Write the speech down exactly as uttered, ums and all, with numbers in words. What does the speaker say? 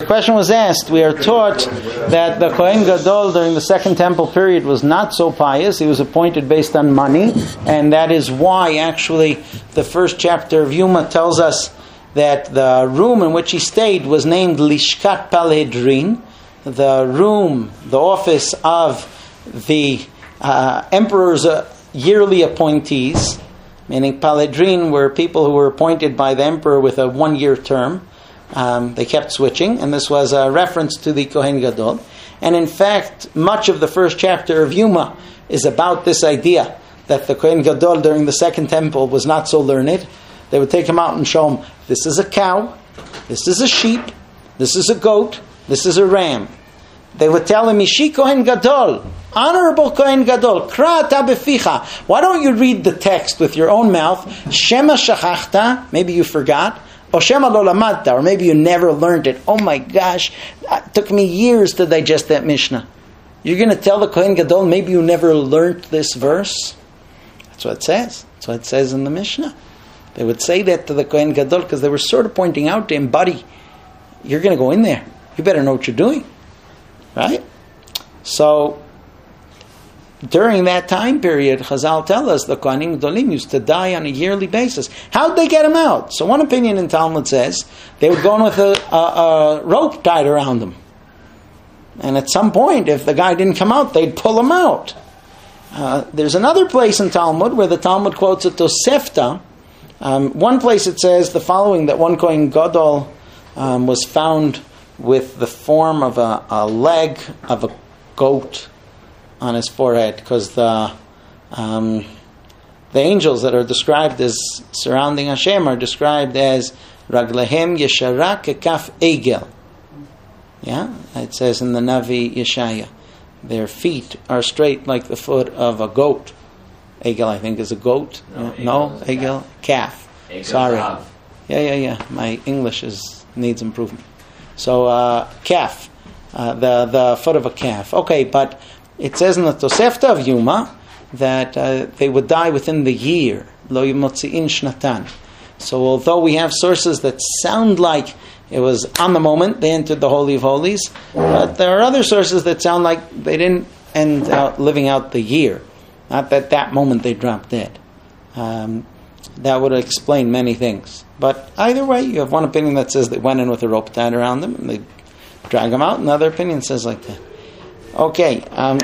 question was asked. We are taught that the Kohen Gadol during the Second Temple period was not so pious. He was appointed based on money, and that is why actually the first chapter of Yuma tells us that the room in which he stayed was named Lishkat Paledrin, the room, the office of the uh, emperor's uh, yearly appointees, meaning Paledrin were people who were appointed by the emperor with a one-year term. Um, they kept switching, and this was a reference to the Kohen Gadol. And in fact, much of the first chapter of Yuma is about this idea that the Kohen Gadol during the Second Temple was not so learned. They would take him out and show him, this is a cow, this is a sheep, this is a goat, this is a ram. They would tell him, Ishi Kohen Gadol, honorable Kohen Gadol, Kra ata beficha. Why don't you read the text with your own mouth? Shema shachachta, maybe you forgot. Or Shema lo lamadta, or maybe you never learned it. Oh my gosh, it took me years to digest that Mishnah. You're going to tell the Kohen Gadol, maybe you never learned this verse? That's what it says. That's what it says in the Mishnah. They would say that to the Kohen Gadol because they were sort of pointing out to him, buddy, you're going to go in there. You better know what you're doing. Right? So, during that time period, Chazal tell us the Kohanim Gedolim used to die on a yearly basis. How'd they get him out? So one opinion in Talmud says they would go in with a, a, a rope tied around them. And at some point, if the guy didn't come out, they'd pull him out. Uh, there's another place in Talmud where the Talmud quotes a Tosefta. Um, one place it says the following, that one Kohen Gadol um, was found with the form of a, a leg of a goat on his forehead, because the um, the angels that are described as surrounding Hashem are described as Raglehem Yeshara Kekaf Egel. Yeah, it says in the Navi Yeshaya, their feet are straight like the foot of a goat. Egel, I think, is a goat. No, no Egel, calf. Egel Sorry. Calf. Yeah, yeah, yeah. My English is needs improvement. So, uh, calf, uh, the the foot of a calf. Okay, but it says in the Tosefta of Yuma that uh, they would die within the year. Lo yimotzi'in shnatan. So although we have sources that sound like it was on the moment they entered the Holy of Holies, but there are other sources that sound like they didn't end out living out the year. Not that that moment they dropped dead. Um, that would explain many things. But either way, you have one opinion that says they went in with a rope tied around them and they drag them out. Another opinion says like that. Okay. Um,